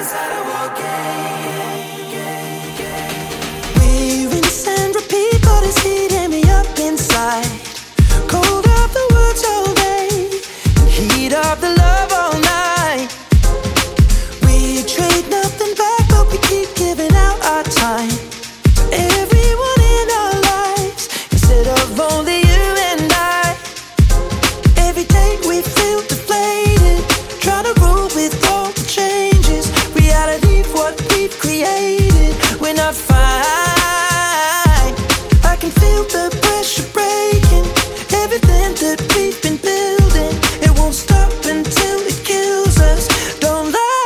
inside a war game. We rinse and repeat, but it's heating me up inside. Cold of the words all day, and heat of the love all night. We trade nothing back, but we keep giving out our time to everyone in our lives, instead of only you and I. Every day we feel deflated, trying to roll with all the changes. Reality, what we've created, we're not fine. I can feel the pressure breaking, everything that we've been building. It won't stop until it kills us. Don't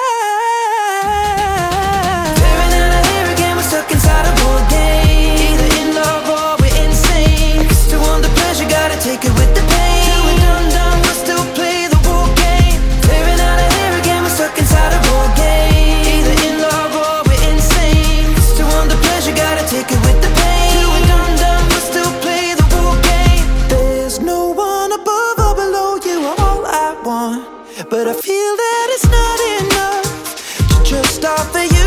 lie. Tearing out of here again, we're stuck inside a war game. Either in love or we're insane. I guess to want the pleasure, gotta take it with the pain. Till we're done, we'll still play the war game. Tearing out of here again, we're stuck inside a war game. Either in love or we're insane. I guess to want the pleasure, gotta take it with the pain. Till we're done, we'll still play the war game. There's no one above or below you, I'm all I want. But I feel that it's not enough to just offer you